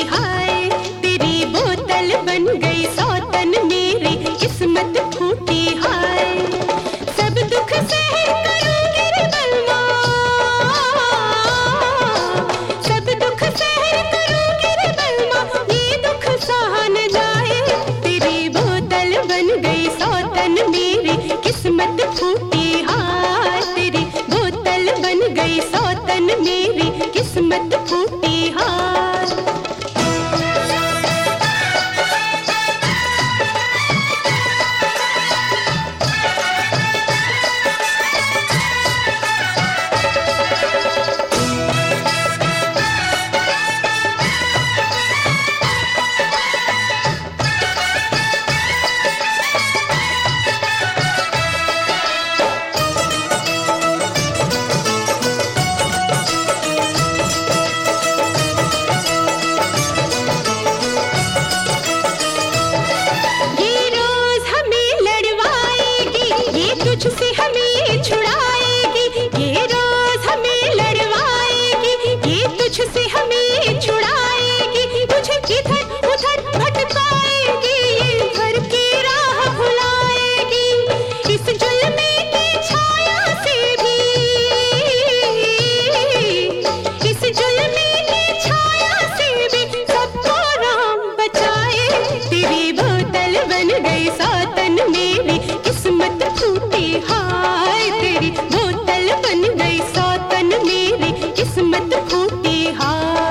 हाय तेरी बोतल बन गई सौतन मेरी किस्मत फूटी हाय। सब दुख सहन करूंगी रे बलमा, सब दुख सहन करूंगी रे बलमा, ये दुख सहा न जाए। तेरी बोतल बन गई सौतन मेरी किस्मत फूटी हाय तेरी बोतल बन गई सौतन मेरी किस्मत फूटी हाय। तुझसे हमें छुड़ाएगी ये रोज हमें लड़वाएगी, ये तुझसे हमें छुड़ाएगी। तुझे इधर उधर भटकाएगी, ये घर की राह भुलाएगी। इस जुल्मे की छाया से भी, इस जुल्मे की छाया से भी सबको राम बचाए। तेरी बोतल बन गई सौतन मेरी किस्मत फूटी हाय तेरी बोतल बन गई सौतन मेरी किस्मत फूटी हाय।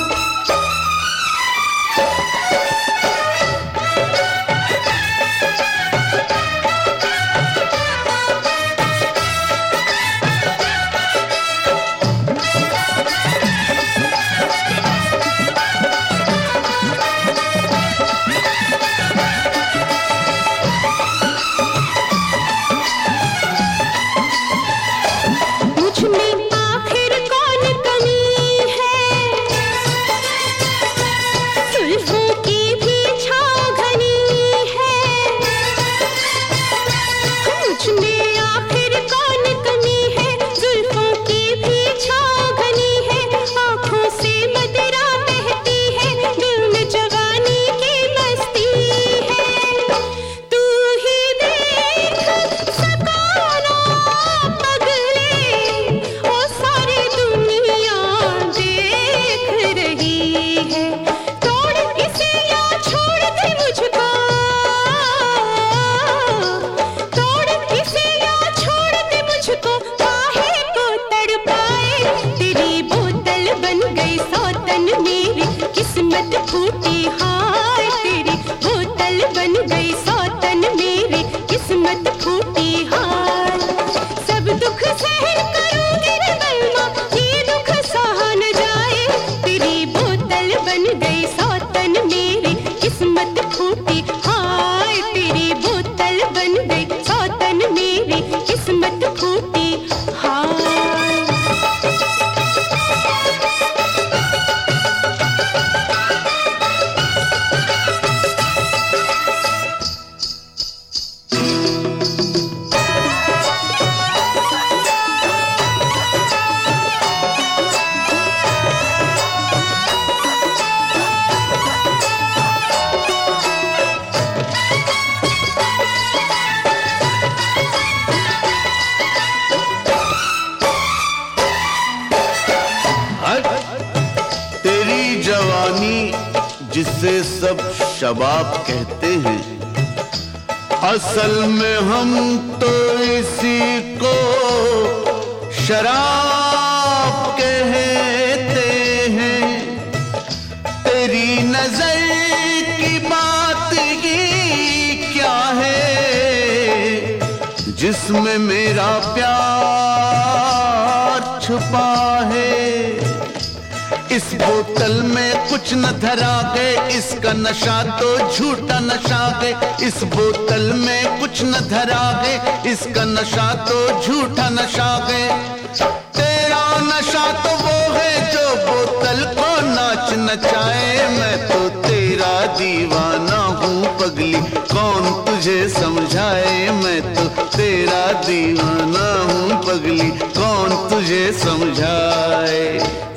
किस्मत फूटी हाय तेरी बोतल बन गई सौतन मेरी किस्मत फूटी हाय। सब दुख सहन करूंगी रे बलमा, ये दुख सहा न जाए। तेरी बोतल बन गई सौतन मेरी किस्मत फूटी हाय तेरी बोतल बन गई सौतन मेरी किस्मत फूटी हाय। तेरी जवानी जिसे सब शबाब कहते हैं, असल में हम तो इसी को शराब कहते हैं। तेरी नजर की बात ही क्या है जिसमें मेरा प्यार छुपा है। इस बोतल में कुछ न धरा गए, इसका नशा तो झूठा नशा गए। इस बोतल में कुछ न धरा गए, इसका नशा तो झूठा नशा गए। तेरा नशा तो वो है जो बोतल को नाच नचाए। मैं तो तेरा दीवाना हूँ पगली, कौन तुझे समझाए। मैं तो तेरा दीवाना हूँ पगली, कौन तुझे समझाए।